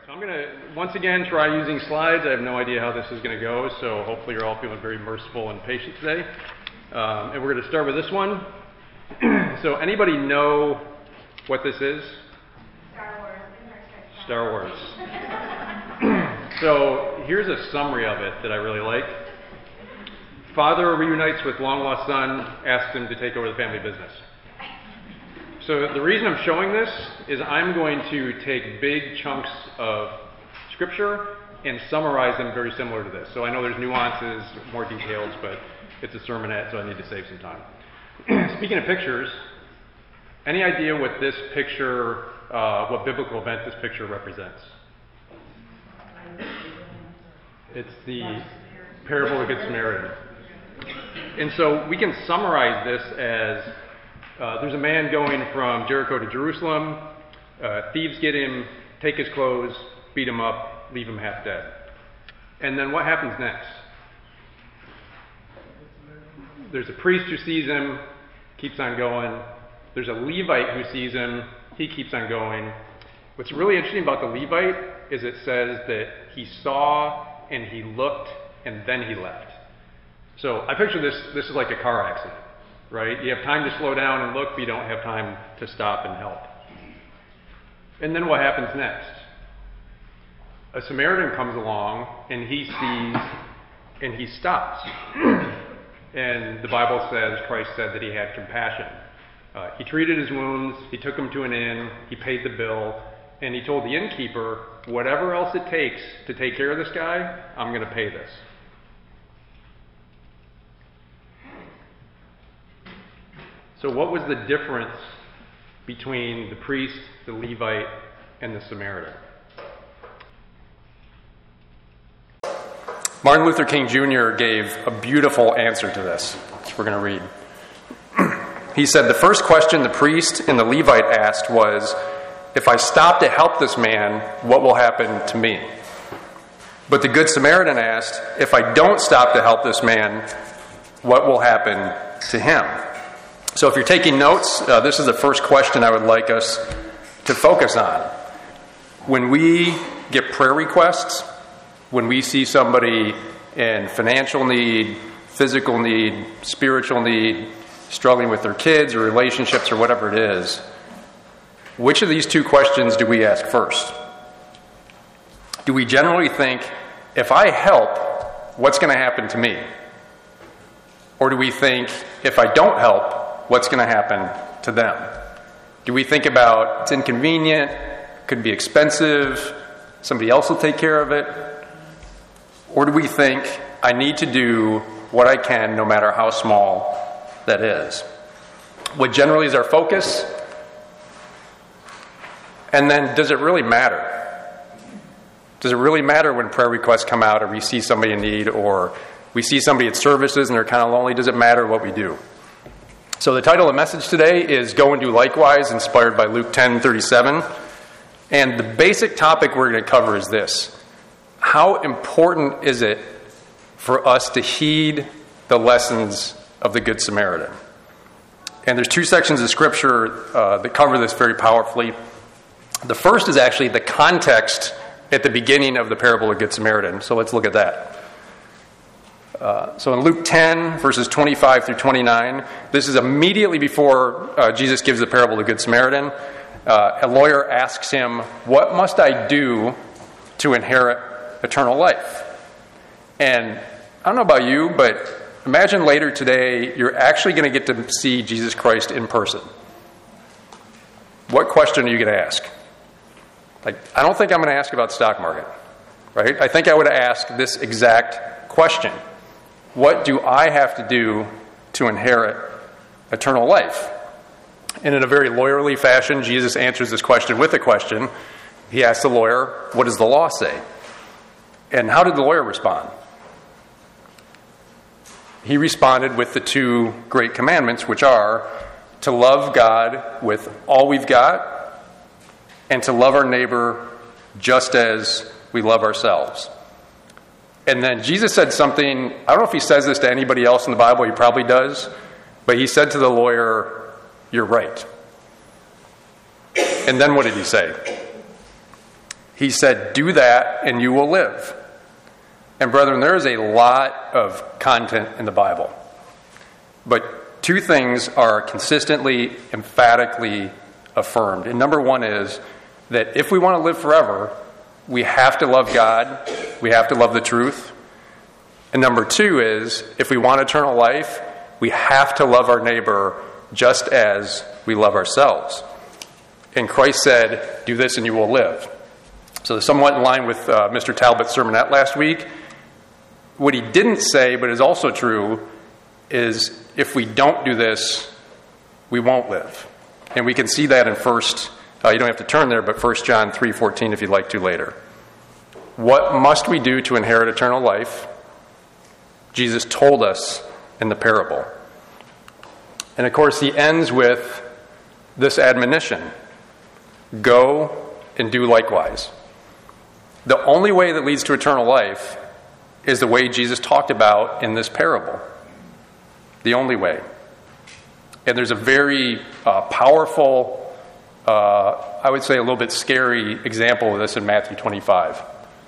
So I'm going to, once again, try using slides. I have no idea how this is going to go, so hopefully you're all feeling very merciful and patient today. And we're going to start with this one. So anybody know what this is? Star Wars. So here's a summary of it that I really like. Father reunites with long-lost son, asks him to take over the family business. So the reason I'm showing this is I'm going to take big chunks of scripture and summarize them very similar to this. So I know there's nuances, more details, but it's a sermonette, so I need to save some time. Speaking of pictures, any idea what this picture, what biblical event this picture represents? It's the parable of the Good Samaritan. And so we can summarize this as there's a man going from Jericho to Jerusalem. Thieves get him, take his clothes, beat him up, leave him half dead. And then what happens next? There's a priest who sees him, keeps on going. There's a Levite who sees him, he keeps on going. What's really interesting about the Levite is it says that he saw and he looked and then he left. So I picture this is like a car accident, right? You have time to slow down and look, but you don't have time to stop and help. And then what happens next? A Samaritan comes along and he sees and he stops. And the Bible says, Christ said that he had compassion. He treated his wounds, he took him to an inn, he paid the bill, and he told the innkeeper, whatever else it takes to take care of this guy, I'm going to pay this. So what was the difference between the priest, the Levite, and the Samaritan? Martin Luther King Jr. gave a beautiful answer to this, which we're going to read. He said, the first question the priest and the Levite asked was, if I stop to help this man, what will happen to me? But the Good Samaritan asked, if I don't stop to help this man, what will happen to him? So if you're taking notes, this is the first question I would like us to focus on. When we get prayer requests, when we see somebody in financial need, physical need, spiritual need, struggling with their kids or relationships or whatever it is, which of these two questions do we ask first? Do we generally think, if I help, what's going to happen to me? Or do we think, if I don't help, what's going to happen to them? Do we think about, it's inconvenient, could be expensive, somebody else will take care of it? Or do we think, I need to do what I can no matter how small that is? What generally is our focus? And then, does it really matter? Does it really matter when prayer requests come out or we see somebody in need or we see somebody at services and they're kind of lonely? Does it matter what we do? So the title of the message today is Go and Do Likewise, inspired by Luke 10:37. And the basic topic we're going to cover is this. How important is it for us to heed the lessons of the Good Samaritan? And there's two sections of Scripture that cover this very powerfully. The first is actually the context at the beginning of the parable of Good Samaritan. So let's look at that. So in Luke 10, verses 25 through 29, this is immediately before Jesus gives the parable of the Good Samaritan. A lawyer asks him, what must I do to inherit eternal life? And I don't know about you, but imagine later today you're actually going to get to see Jesus Christ in person. What question are you going to ask? I don't think I'm going to ask about the stock market, right? I think I would ask this exact question. What do I have to do to inherit eternal life? And in a very lawyerly fashion, Jesus answers this question with a question. He asks the lawyer, what does the law say? And how did the lawyer respond? He responded with the two great commandments, which are to love God with all we've got and to love our neighbor just as we love ourselves. And then Jesus said something, I don't know if he says this to anybody else in the Bible, he probably does, but he said to the lawyer, you're right. And then what did he say? He said, do that and you will live. And brethren, there is a lot of content in the Bible. But two things are consistently, emphatically affirmed. And number one is that if we want to live forever, we have to love God, we have to love the truth. And number two is, if we want eternal life, we have to love our neighbor just as we love ourselves. And Christ said, do this and you will live. So somewhat in line with Mr. Talbot's sermonette last week, what he didn't say, but is also true, is if we don't do this, we won't live. And we can see that in you don't have to turn there, but 1 John 3:14 if you'd like to later. What must we do to inherit eternal life? Jesus told us in the parable. And of course, he ends with this admonition: go and do likewise. The only way that leads to eternal life is the way Jesus talked about in this parable. The only way. And there's a very powerful, I would say a little bit scary example of this in Matthew 25.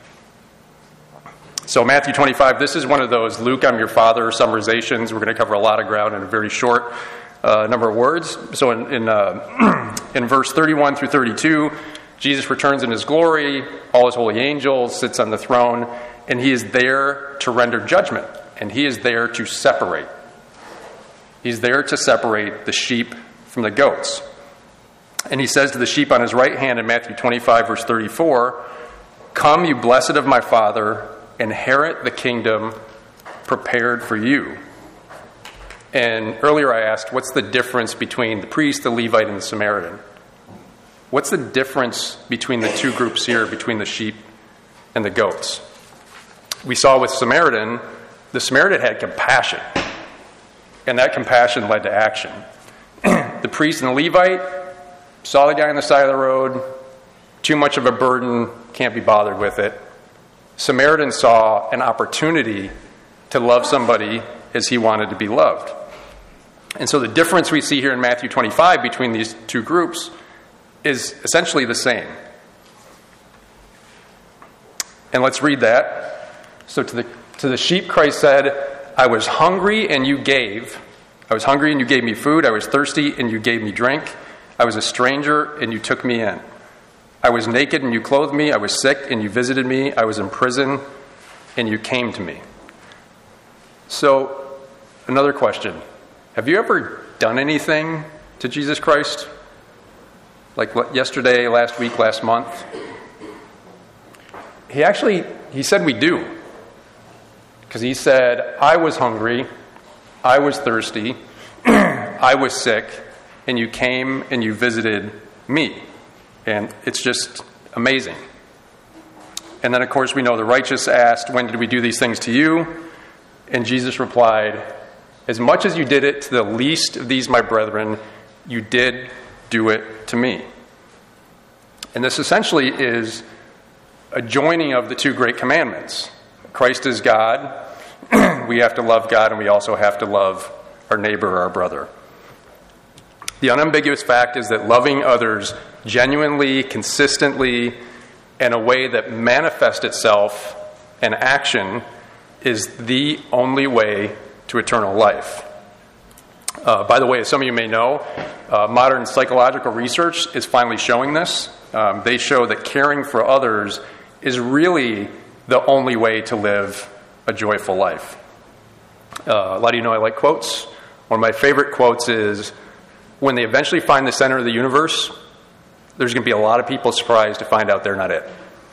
So Matthew 25, this is one of those Luke, I'm your father summarizations. We're going to cover a lot of ground in a very short number of words. So in verse 31 through 32, Jesus returns in his glory, all his holy angels, sits on the throne, and he is there to render judgment, and he is there to separate. He's there to separate the sheep from the goats. And he says to the sheep on his right hand in Matthew 25, verse 34, come, you blessed of my Father, inherit the kingdom prepared for you. And earlier I asked, what's the difference between the priest, the Levite, and the Samaritan? What's the difference between the two groups here, between the sheep and the goats? We saw with Samaritan, the Samaritan had compassion, and that compassion led to action. The priest and the Levite saw the guy on the side of the road, too much of a burden, can't be bothered with it. Samaritan saw an opportunity to love somebody as he wanted to be loved. And so the difference we see here in Matthew 25 between these two groups is essentially the same. And let's read that. So to the sheep, Christ said, I was hungry and you gave. I was hungry and you gave me food. I was thirsty and you gave me drink. I was a stranger and you took me in. I was naked and you clothed me. I was sick and you visited me. I was in prison and you came to me. So, another question. Have you ever done anything to Jesus Christ? Like yesterday, last week, last month? He said we do. Because he said, I was hungry, I was thirsty, I was sick, and you came and you visited me. And it's just amazing. And then, of course, we know the righteous asked, when did we do these things to you? And Jesus replied, as much as you did it to the least of these, my brethren, you did do it to me. And this essentially is a joining of the two great commandments. Christ is God. We have to love God, and we also have to love our neighbor, our brother. The unambiguous fact is that loving others genuinely, consistently, in a way that manifests itself in action is the only way to eternal life. By the way, as some of you may know, modern psychological research is finally showing this. They show that caring for others is really the only way to live a joyful life. A lot of you know I like quotes. One of my favorite quotes is, when they eventually find the center of the universe, there's going to be a lot of people surprised to find out they're not it.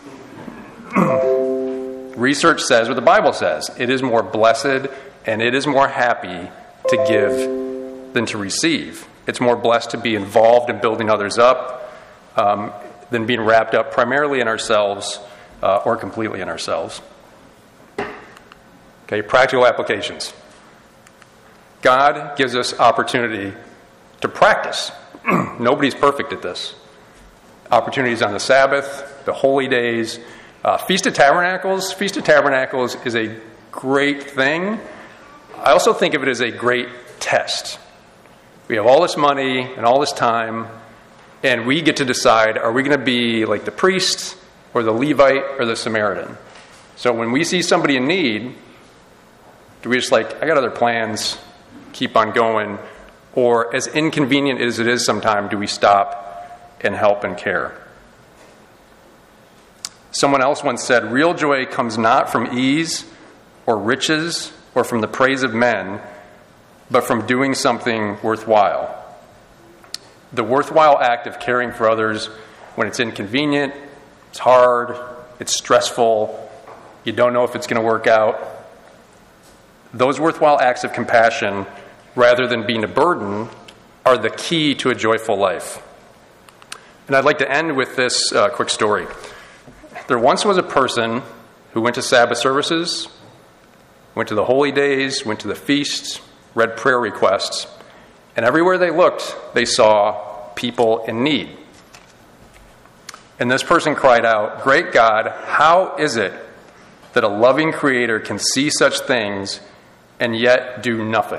Research says what the Bible says. It is more blessed and it is more happy to give than to receive. It's more blessed to be involved in building others up than being wrapped up primarily in ourselves or completely in ourselves. Okay, practical applications. God gives us opportunity to practice. Nobody's perfect at this. Opportunities on the Sabbath, the holy days, Feast of Tabernacles. Feast of Tabernacles is a great thing. I also think of it as a great test. We have all this money and all this time, and we get to decide, are we going to be like the priest, or the Levite or the Samaritan. So when we see somebody in need, do we just I got other plans, keep on going? Or as inconvenient as it is sometimes, do we stop and help and care? Someone else once said, real joy comes not from ease or riches or from the praise of men, but from doing something worthwhile. The worthwhile act of caring for others when it's inconvenient, it's hard, it's stressful, you don't know if it's going to work out. Those worthwhile acts of compassion, rather than being a burden, are the key to a joyful life. And I'd like to end with this quick story. There once was a person who went to Sabbath services, went to the holy days, went to the feasts, read prayer requests, and everywhere they looked, they saw people in need. And this person cried out, "Great God, how is it that a loving Creator can see such things and yet do nothing?"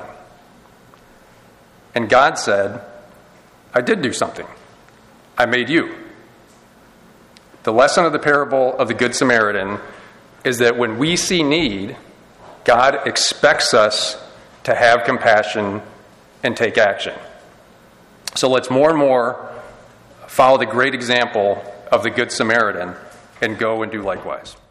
And God said, "I did do something. I made you." The lesson of the parable of the Good Samaritan is that when we see need, God expects us to have compassion and take action. So let's more and more follow the great example of the Good Samaritan and go and do likewise.